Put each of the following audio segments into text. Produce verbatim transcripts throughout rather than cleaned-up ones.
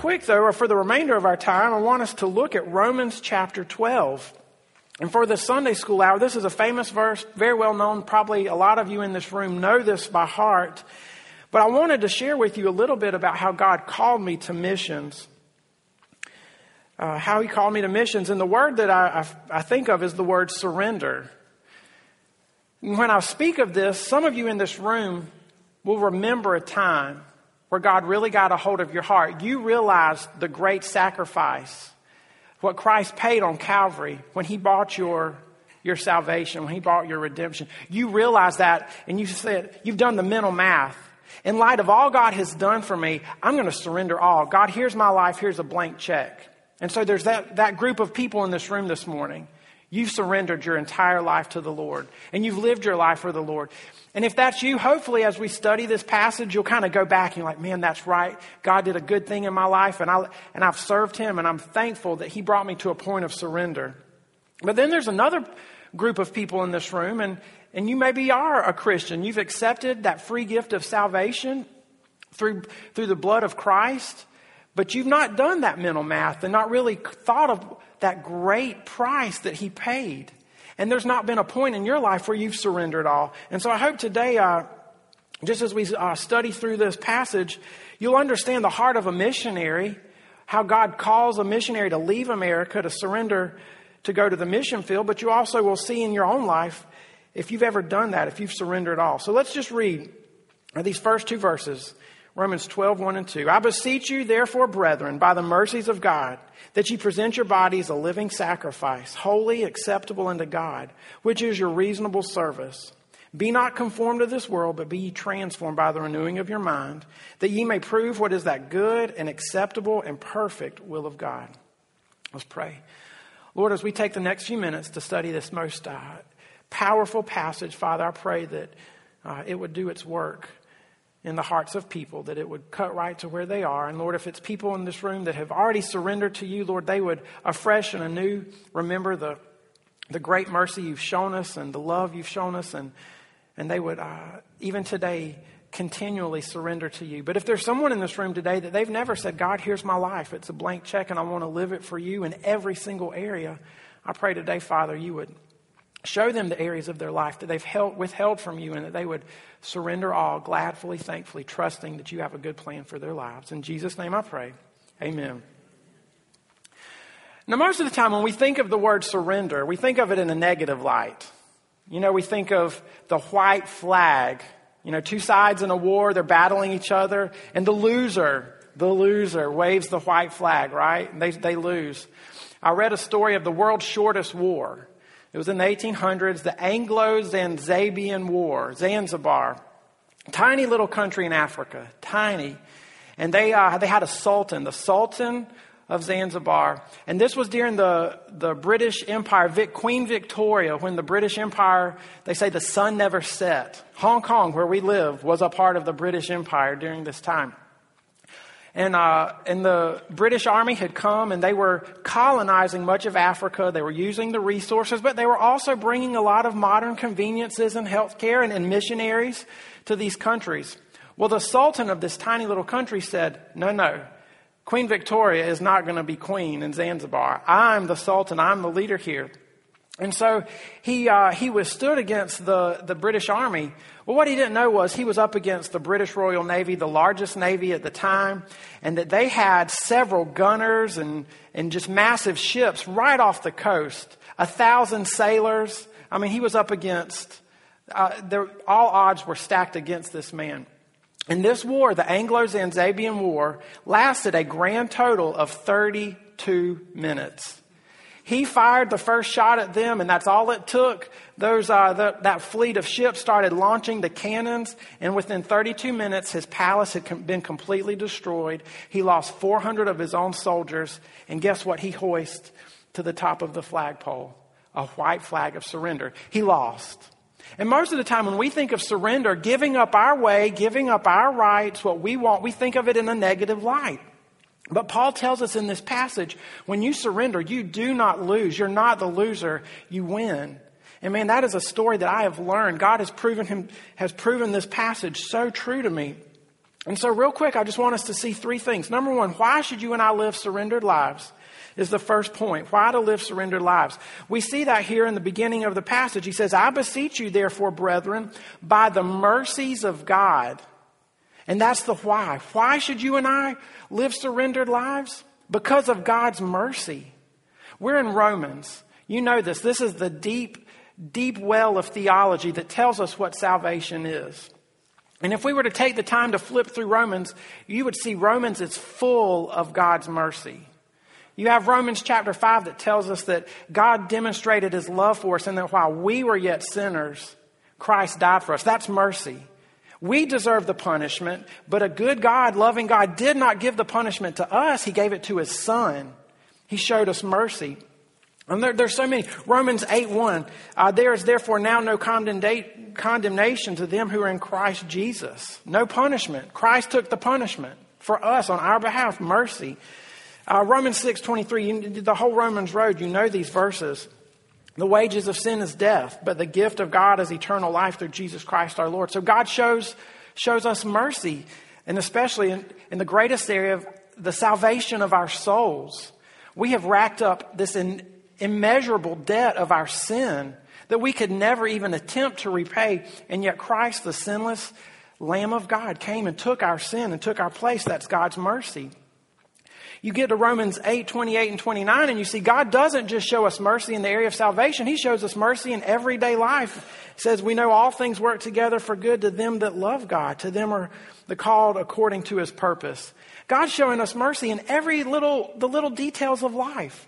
quick, though, or for the remainder of our time, I want us to look at Romans chapter twelve. And for the Sunday school hour, this is a famous verse, very well known. Probably a lot of you in this room know this by heart. But I wanted to share with you a little bit about how God called me to missions. Uh, how he called me to missions. And the word that I, I, I think of is the word surrender. And when I speak of this, some of you in this room will remember a time where God really got a hold of your heart. You realized the great sacrifice, what Christ paid on Calvary when he bought your, your salvation, when he bought your redemption. You realized that and you said, you've done the mental math. In light of all God has done for me, I'm going to surrender all. God, here's my life. Here's a blank check. And so there's that, that group of people in this room this morning. You've surrendered your entire life to the Lord. And you've lived your life for the Lord. And if that's you, hopefully as we study this passage, you'll kind of go back and you're like, man, that's right. God did a good thing in my life. And, I, and I've served him. And I'm thankful that he brought me to a point of surrender. But then there's another group of people in this room. And, and you maybe are a Christian. You've accepted that free gift of salvation through, through the blood of Christ. But you've not done that mental math and not really thought of that great price that he paid. And there's not been a point in your life where you've surrendered all. And so I hope today, uh, just as we uh, study through this passage, you'll understand the heart of a missionary, how God calls a missionary to leave America, to surrender, to go to the mission field. But you also will see in your own life if you've ever done that, if you've surrendered all. So let's just read these first two verses. Romans twelve, one and two. I beseech you, therefore, brethren, by the mercies of God, that ye present your bodies a living sacrifice, holy, acceptable unto God, which is your reasonable service. Be not conformed to this world, but be ye transformed by the renewing of your mind, that ye may prove what is that good and acceptable and perfect will of God. Let's pray. Lord, as we take the next few minutes to study this most uh, powerful passage, Father, I pray that uh, it would do its work in the hearts of people, that it would cut right to where they are. And Lord, if it's people in this room that have already surrendered to you, Lord, they would afresh and anew remember the the great mercy you've shown us and the love you've shown us. And, and they would, uh, even today, continually surrender to you. But if there's someone in this room today that they've never said, God, here's my life. It's a blank check and I want to live it for you in every single area. I pray today, Father, you would show them the areas of their life that they've held, withheld from you, and that they would surrender all, gladfully, thankfully, trusting that you have a good plan for their lives. In Jesus' name I pray. Amen. Now, most of the time when we think of the word surrender, we think of it in a negative light. You know, we think of the white flag. You know, two sides in a war, they're battling each other, and the loser, the loser waves the white flag, right? And they, they lose. I read a story of the world's shortest war. It was in the eighteen hundreds, the Anglo-Zanzibar War, Zanzibar, tiny little country in Africa, tiny. And they uh, they had a sultan, the Sultan of Zanzibar. And this was during the, the British Empire, Vic, Queen Victoria, when the British Empire, they say the sun never set. Hong Kong, where we live, was a part of the British Empire during this time. And, uh, and the British Army had come and they were colonizing much of Africa. They were using the resources, but they were also bringing a lot of modern conveniences and healthcare and, and missionaries to these countries. Well, the Sultan of this tiny little country said, no, no, Queen Victoria is not going to be queen in Zanzibar. I'm the Sultan. I'm the leader here. And so he uh, he withstood against the, the British Army. Well, what he didn't know was he was up against the British Royal Navy, the largest navy at the time, and that they had several gunners and, and just massive ships right off the coast, a thousand sailors. I mean, he was up against, uh, there, all odds were stacked against this man. And this war, the Anglo-Zanzibar War, lasted a grand total of thirty-two minutes. He fired the first shot at them, and that's all it took. Those uh, the, that fleet of ships started launching the cannons, and within thirty-two minutes, his palace had com- been completely destroyed. He lost four hundred of his own soldiers, and guess what he hoisted to the top of the flagpole? A white flag of surrender. He lost. And most of the time when we think of surrender, giving up our way, giving up our rights, what we want, we think of it in a negative light. But Paul tells us in this passage, when you surrender, you do not lose. You're not the loser. You win. And man, that is a story that I have learned. God has proven him, has proven this passage so true to me. And so real quick, I just want us to see three things. Number one, why should you and I live surrendered lives? Is the first point. Why to live surrendered lives? We see that here in the beginning of the passage. He says, I beseech you, therefore, brethren, by the mercies of God. And that's the why. Why should you and I live surrendered lives? Because of God's mercy. We're in Romans. You know this. This is the deep, deep well of theology that tells us what salvation is. And if we were to take the time to flip through Romans, you would see Romans is full of God's mercy. You have Romans chapter five that tells us that God demonstrated his love for us and that while we were yet sinners, Christ died for us. That's mercy. We deserve the punishment, but a good God, loving God, did not give the punishment to us. He gave it to his son. He showed us mercy. And there, there's so many. Romans eight one, uh, there is therefore now no condemna- condemnation to them who are in Christ Jesus. No punishment. Christ took the punishment for us on our behalf. Mercy. Uh, Romans six twenty-three, you, the whole Romans road, you know these verses. The wages of sin is death, but the gift of God is eternal life through Jesus Christ our Lord. So God shows shows us mercy, and especially in, in the greatest area of the salvation of our souls. We have racked up this in, immeasurable debt of our sin that we could never even attempt to repay, and yet Christ, the sinless Lamb of God, came and took our sin and took our place. That's God's mercy. You get to Romans eight, twenty-eight and twenty-nine and you see God doesn't just show us mercy in the area of salvation. He shows us mercy in everyday life. It says we know all things work together for good to them that love God. To them are the called according to his purpose. God's showing us mercy in every little, the little details of life.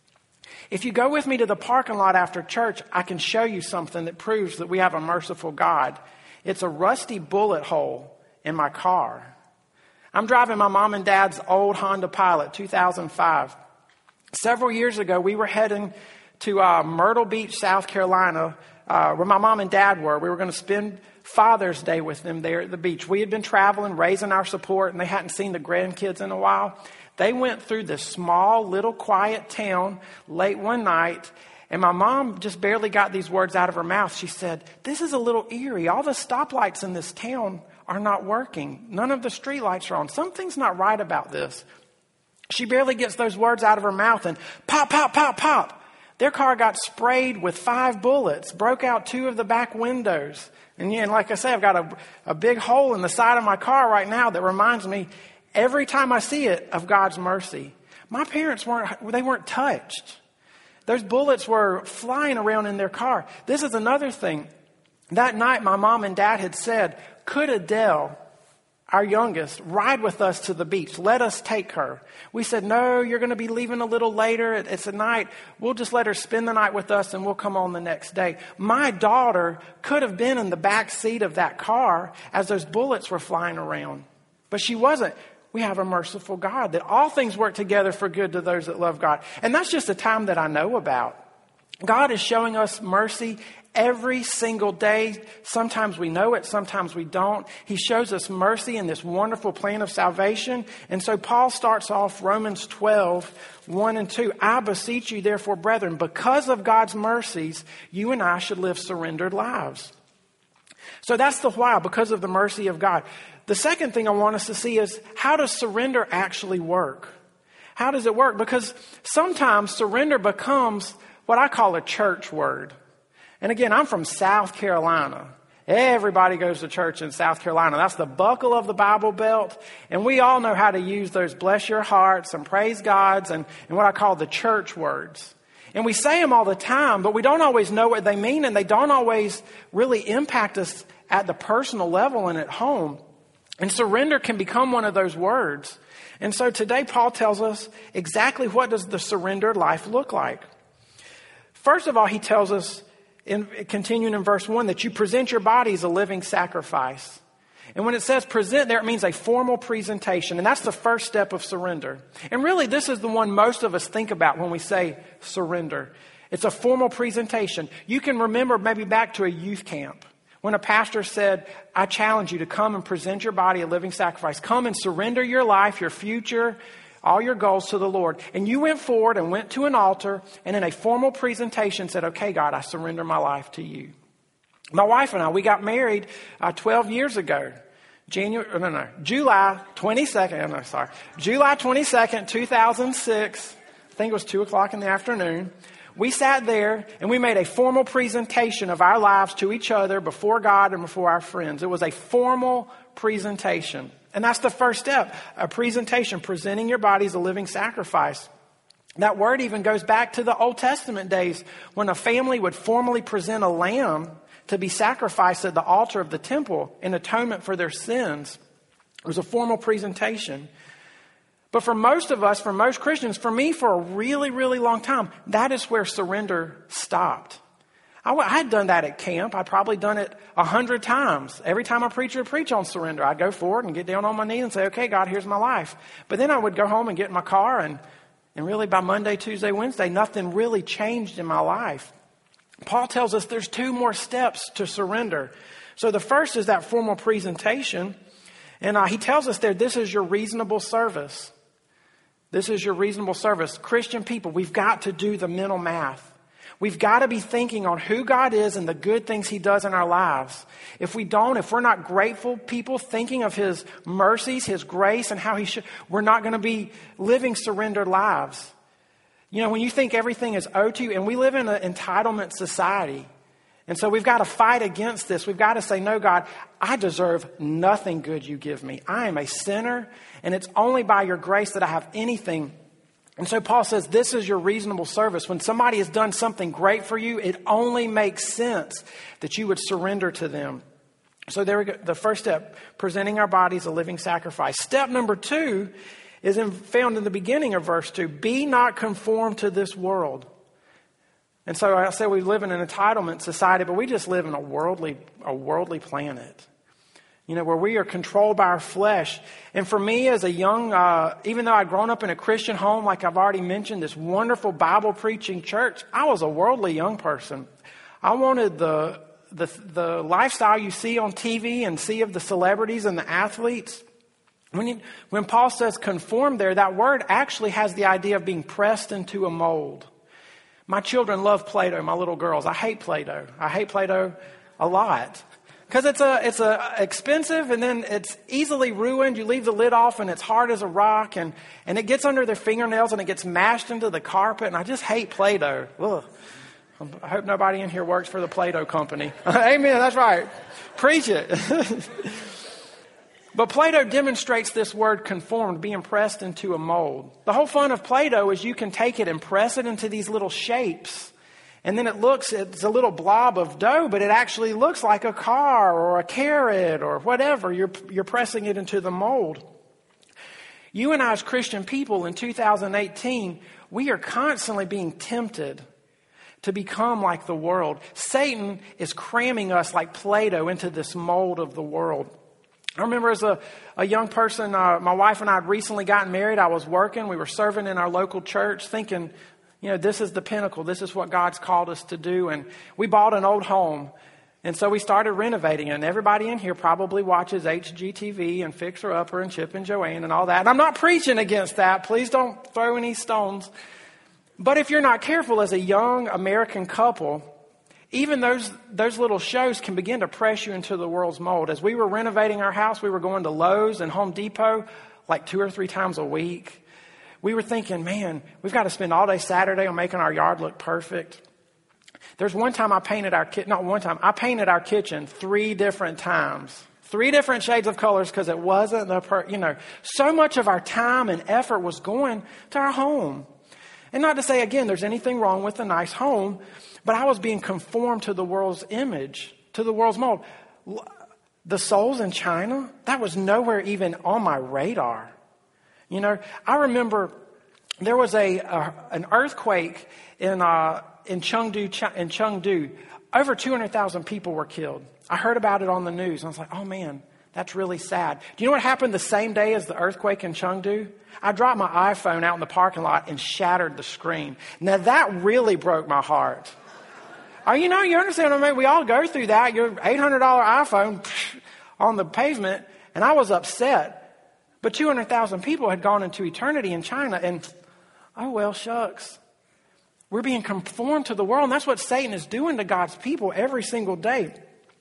If you go with me to the parking lot after church, I can show you something that proves that we have a merciful God. It's a rusty bullet hole in my car. I'm driving my mom and dad's old Honda Pilot, two thousand five. Several years ago, we were heading to uh, Myrtle Beach, South Carolina, uh, where my mom and dad were. We were going to spend Father's Day with them there at the beach. We had been traveling, raising our support, and they hadn't seen the grandkids in a while. They went through this small, little, quiet town late one night, and my mom just barely got these words out of her mouth. She said, "This is a little eerie. All the stoplights in this town are not working. None of the street lights are on. Something's not right about this." She barely gets those words out of her mouth and pop, pop, pop, pop. Their car got sprayed with five bullets, broke out two of the back windows. And, yeah, and like I say, I've got a, a big hole in the side of my car right now that reminds me every time I see it of God's mercy. My parents weren't, they weren't touched. Those bullets were flying around in their car. This is another thing. That night, my mom and dad had said, "Could Adele, our youngest, ride with us to the beach? Let us take her." We said, "No, you're going to be leaving a little later. It's a night. We'll just let her spend the night with us and we'll come on the next day." My daughter could have been in the back seat of that car as those bullets were flying around, but she wasn't. We have a merciful God that all things work together for good to those that love God. And that's just a time that I know about. God is showing us mercy every single day. Sometimes we know it, sometimes we don't. He shows us mercy in this wonderful plan of salvation. And so Paul starts off Romans twelve, one and two. "I beseech you, therefore, brethren, because of God's mercies, you and I should live surrendered lives." So that's the why, because of the mercy of God. The second thing I want us to see is, how does surrender actually work? How does it work? Because sometimes surrender becomes what I call a church word. And again, I'm from South Carolina. Everybody goes to church in South Carolina. That's the buckle of the Bible Belt. And we all know how to use those bless your hearts and praise God's and, and what I call the church words. And we say them all the time, but we don't always know what they mean, and they don't always really impact us at the personal level and at home. And surrender can become one of those words. And so today Paul tells us exactly what does the surrendered life look like. First of all, he tells us, in, continuing in verse one, that you present your body as a living sacrifice. And when it says present there, it means a formal presentation. And that's the first step of surrender. And really, this is the one most of us think about when we say surrender. It's a formal presentation. You can remember maybe back to a youth camp when a pastor said, "I challenge you to come and present your body a living sacrifice. Come and surrender your life, your future, all your goals to the Lord." And you went forward and went to an altar and in a formal presentation said, "Okay, God, I surrender my life to you." My wife and I, we got married uh, twelve years ago. January, no, no, July twenty-second, no, sorry, July twenty-second, two thousand six, I think it was two o'clock in the afternoon. We sat there and we made a formal presentation of our lives to each other before God and before our friends. It was a formal presentation. And that's the first step, a presentation, presenting your body as a living sacrifice. That word even goes back to the Old Testament days when a family would formally present a lamb to be sacrificed at the altar of the temple in atonement for their sins. It was a formal presentation. But for most of us, for most Christians, for me, for a really, really long time, that is where surrender stopped. I, I had done that at camp. I'd probably done it a hundred times. Every time a preacher would preach on surrender, I'd go forward and get down on my knees and say, okay, God, here's my life. But then I would go home and get in my car, and, and really by Monday, Tuesday, Wednesday, nothing really changed in my life. Paul tells us there's two more steps to surrender. So the first is that formal presentation. And uh, he tells us there, this is your reasonable service. This is your reasonable service. Christian people, we've got to do the mental math. We've got to be thinking on who God is and the good things he does in our lives. If we don't, if we're not grateful people thinking of his mercies, his grace, and how he should, we're not going to be living surrendered lives. You know, when you think everything is owed to you, and we live in an entitlement society. And so we've got to fight against this. We've got to say, no, God, I deserve nothing good you give me. I am a sinner, and it's only by your grace that I have anything. And so Paul says, this is your reasonable service. When somebody has done something great for you, it only makes sense that you would surrender to them. So there we go. The first step, presenting our bodies a living sacrifice. Step number two is in, found in the beginning of verse two. Be not conformed to this world. And so I say we live in an entitlement society, but we just live in a worldly, a worldly planet. You know, where we are controlled by our flesh. And for me as a young, uh, even though I'd grown up in a Christian home, like I've already mentioned, this wonderful Bible preaching church, I was a worldly young person. I wanted the, the, the lifestyle you see on T V and see of the celebrities and the athletes. When, you, when Paul says conform there, that word actually has the idea of being pressed into a mold. My children love Play-Doh, my little girls. I hate Play-Doh. I hate Play-Doh a lot. Because it's a, it's a expensive, and then it's easily ruined. You leave the lid off and it's hard as a rock, and, and it gets under their fingernails and it gets mashed into the carpet, and I just hate Play-Doh. Ugh. I hope nobody in here works for the Play-Doh company. Amen, that's right. Preach it. But Play-Doh demonstrates this word conformed, being pressed into a mold. The whole fun of Play-Doh is you can take it and press it into these little shapes. And then it looks, it's a little blob of dough, but it actually looks like a car or a carrot or whatever. You're, you're pressing it into the mold. You and I as Christian people in two thousand eighteen, we are constantly being tempted to become like the world. Satan is cramming us like Play-Doh into this mold of the world. I remember as a, a young person, uh, my wife and I had recently gotten married. I was working. We were serving in our local church thinking, you know, this is the pinnacle. This is what God's called us to do. And we bought an old home. And so we started renovating it. And everybody in here probably watches H G T V and Fixer Upper and Chip and Joanne and all that. And I'm not preaching against that. Please don't throw any stones. But if you're not careful as a young American couple, even those those little shows can begin to press you into the world's mold. As we were renovating our house, we were going to Lowe's and Home Depot like two or three times a week. We were thinking, man, we've got to spend all day Saturday on making our yard look perfect. There's one time I painted our kitchen, not one time, I painted our kitchen three different times. Three different shades of colors because it wasn't the, per, you know, so much of our time and effort was going to our home. And not to say, again, there's anything wrong with a nice home, but I was being conformed to the world's image, to the world's mold. The souls in China, that was nowhere even on my radar. You know, I remember there was a, a an earthquake in uh, in Chengdu, in Chengdu. Over two hundred thousand people were killed. I heard about it on the news. And I was like, oh man, that's really sad. Do you know what happened the same day as the earthquake in Chengdu? I dropped my iPhone out in the parking lot and shattered the screen. Now that really broke my heart. Oh, you know, you understand what I mean? We all go through that. Your eight hundred dollars iPhone psh, on the pavement, and I was upset. But two hundred thousand people had gone into eternity in China, and oh, well, shucks. We're being conformed to the world, and that's what Satan is doing to God's people every single day.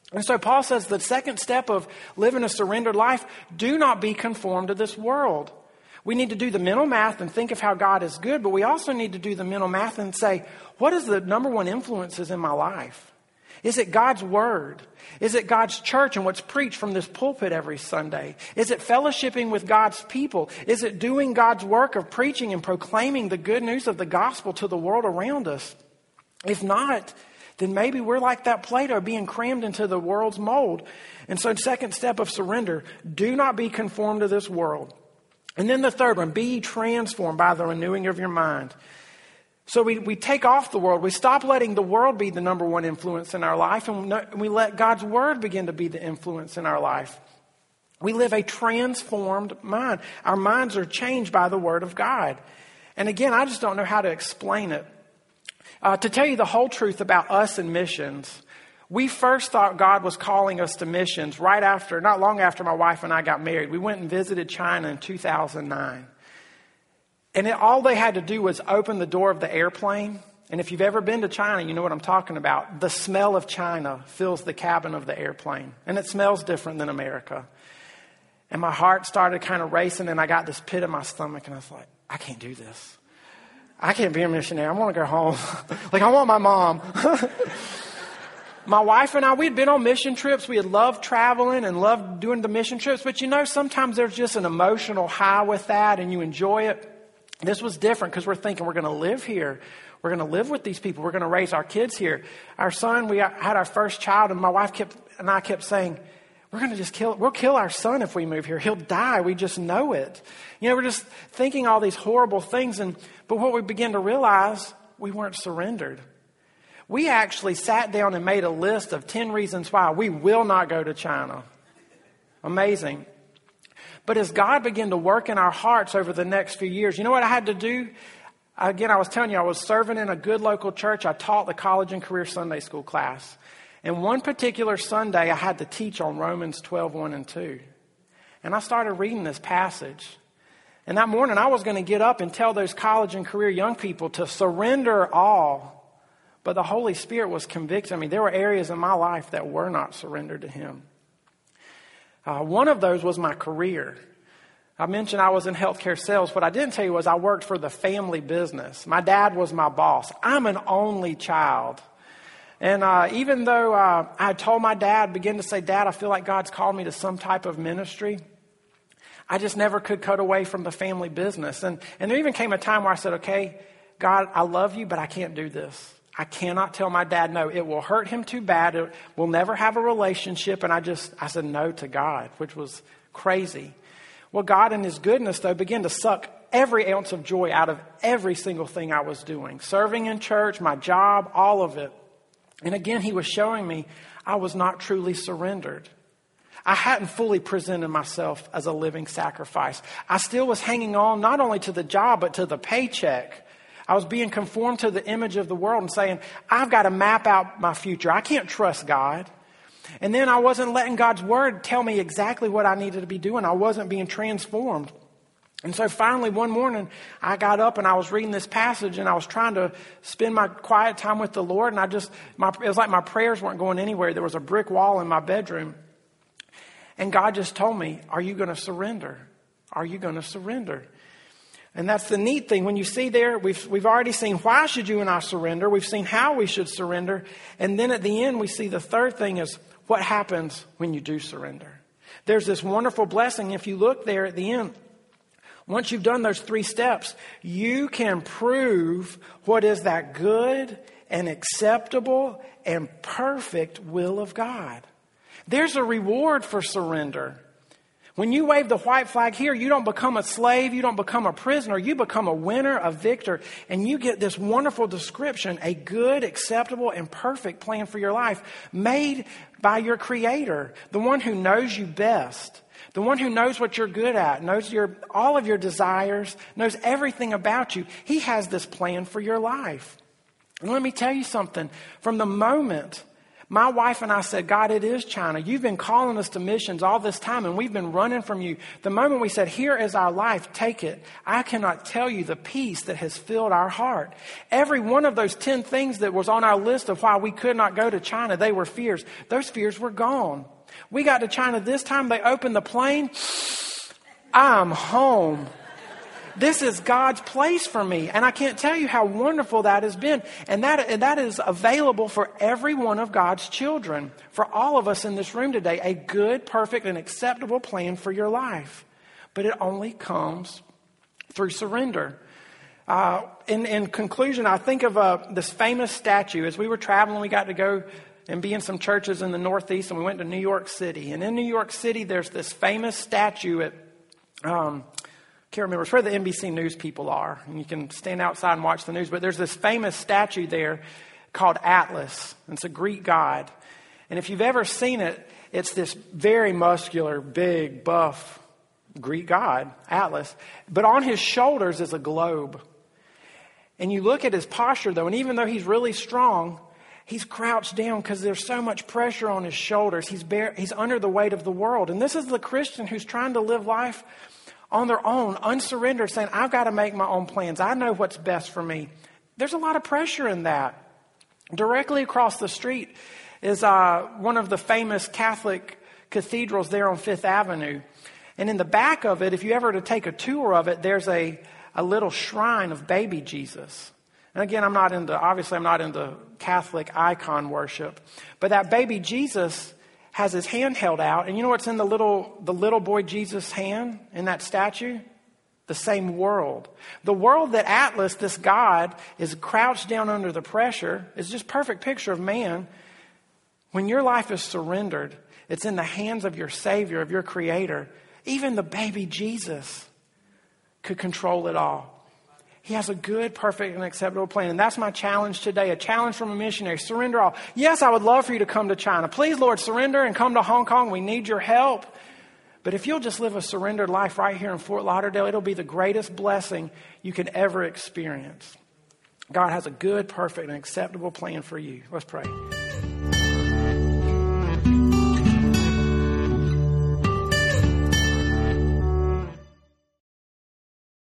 And so Paul says the second step of living a surrendered life, do not be conformed to this world. We need to do the mental math and think of how God is good, but we also need to do the mental math and say, what is the number one influences in my life? Is it God's word? Is it God's church and what's preached from this pulpit every Sunday? Is it fellowshipping with God's people? Is it doing God's work of preaching and proclaiming the good news of the gospel to the world around us? If not, then maybe we're like that Plato, being crammed into the world's mold. And so second step of surrender, do not be conformed to this world. And then the third one, be ye transformed by the renewing of your mind. So we, we take off the world. We stop letting the world be the number one influence in our life, and we let God's word begin to be the influence in our life. We live a transformed mind. Our minds are changed by the word of God. And again, I just don't know how to explain it. Uh, to tell you the whole truth about us and missions, we first thought God was calling us to missions right after, not long after my wife and I got married. We went and visited China in two thousand nine. And it, all they had to do was open the door of the airplane. And if you've ever been to China, you know what I'm talking about. The smell of China fills the cabin of the airplane. And it smells different than America. And my heart started kind of racing, and I got this pit in my stomach, and I was like, I can't do this. I can't be a missionary. I want to go home. Like, I want my mom. My wife and I, we had been on mission trips. We had loved traveling and loved doing the mission trips. But you know, sometimes there's just an emotional high with that, and you enjoy it. This was different because we're thinking we're going to live here. We're going to live with these people. We're going to raise our kids here. Our son, we had our first child, and my wife kept and I kept saying, we're going to just kill, we'll kill our son if we move here. He'll die. We just know it. You know, we're just thinking all these horrible things. And, but what we began to realize, we weren't surrendered. We actually sat down and made a list of ten reasons why we will not go to China. Amazing. But as God began to work in our hearts over the next few years, you know what I had to do? Again, I was telling you, I was serving in a good local church. I taught the college and career Sunday school class. And one particular Sunday, I had to teach on Romans twelve, one and two. And I started reading this passage. And that morning, I was going to get up and tell those college and career young people to surrender all. But the Holy Spirit was convicting me. There were areas in my life that were not surrendered to Him. Uh, one of those was my career. I mentioned I was in healthcare sales. What I didn't tell you was I worked for the family business. My dad was my boss. I'm an only child. And uh, even though uh, I had told my dad, began to say, Dad, I feel like God's called me to some type of ministry, I just never could cut away from the family business. And, and there even came a time where I said, okay, God, I love you, but I can't do this. I cannot tell my dad no. It will hurt him too bad. It, we'll never have a relationship. And I just, I said no to God, which was crazy. Well, God in His goodness, though, began to suck every ounce of joy out of every single thing I was doing. Serving in church, my job, all of it. And again, He was showing me I was not truly surrendered. I hadn't fully presented myself as a living sacrifice. I still was hanging on not only to the job, but to the paycheck. I was being conformed to the image of the world and saying, I've got to map out my future. I can't trust God. And then I wasn't letting God's word tell me exactly what I needed to be doing. I wasn't being transformed. And so finally one morning I got up and I was reading this passage and I was trying to spend my quiet time with the Lord. And I just, my, it was like my prayers weren't going anywhere. There was a brick wall in my bedroom. And God just told me, are you going to surrender? Are you going to surrender? And that's the neat thing. When you see there, we've, we've already seen why should you and I surrender. We've seen how we should surrender. And then at the end, we see the third thing is what happens when you do surrender. There's this wonderful blessing. If you look there at the end, once you've done those three steps, you can prove what is that good and acceptable and perfect will of God. There's a reward for surrender. When you wave the white flag here, you don't become a slave, you don't become a prisoner, you become a winner, a victor, and you get this wonderful description, a good, acceptable, and perfect plan for your life made by your Creator, the one who knows you best, the one who knows what you're good at, knows your all of your desires, knows everything about you. He has this plan for your life. And let me tell you something, from the moment My wife and I said, God, it is China. You've been calling us to missions all this time, and we've been running from you. The moment we said, here is our life, take it. I cannot tell you the peace that has filled our heart. Every one of those ten things that was on our list of why we could not go to China, they were fears. Those fears were gone. We got to China this time. They opened the plane. I'm home. This is God's place for me. And I can't tell you how wonderful that has been. And that, and that is available for every one of God's children. For all of us in this room today, a good, perfect, and acceptable plan for your life. But it only comes through surrender. Uh, in, in conclusion, I think of uh, this famous statue. As we were traveling, we got to go and be in some churches in the Northeast, and we went to New York City. And in New York City, there's this famous statue at... Um, can't remember. It's where the N B C News people are. And you can stand outside and watch the news. But there's this famous statue there called Atlas. It's a Greek god. And if you've ever seen it, it's this very muscular, big, buff Greek god, Atlas. But on his shoulders is a globe. And you look at his posture, though, and even though he's really strong, he's crouched down because there's so much pressure on his shoulders. He's bare, he's under the weight of the world. And this is the Christian who's trying to live life on their own, unsurrendered, saying, I've got to make my own plans. I know what's best for me. There's a lot of pressure in that. Directly across the street is uh, one of the famous Catholic cathedrals there on Fifth Avenue. And in the back of it, if you ever to take a tour of it, there's a, a little shrine of baby Jesus. And again, I'm not into, obviously I'm not into Catholic icon worship. But that baby Jesus has his hand held out. And you know what's in the little the little boy Jesus' hand in that statue? The same world. The world that Atlas, this God, is crouched down under the pressure is just a perfect picture of man. When your life is surrendered, it's in the hands of your Savior, of your Creator. Even the baby Jesus could control it all. He has a good, perfect, and acceptable plan. And that's my challenge today, a challenge from a missionary. Surrender all. Yes, I would love for you to come to China. Please, Lord, surrender and come to Hong Kong. We need your help. But if you'll just live a surrendered life right here in Fort Lauderdale, it'll be the greatest blessing you can ever experience. God has a good, perfect, and acceptable plan for you. Let's pray.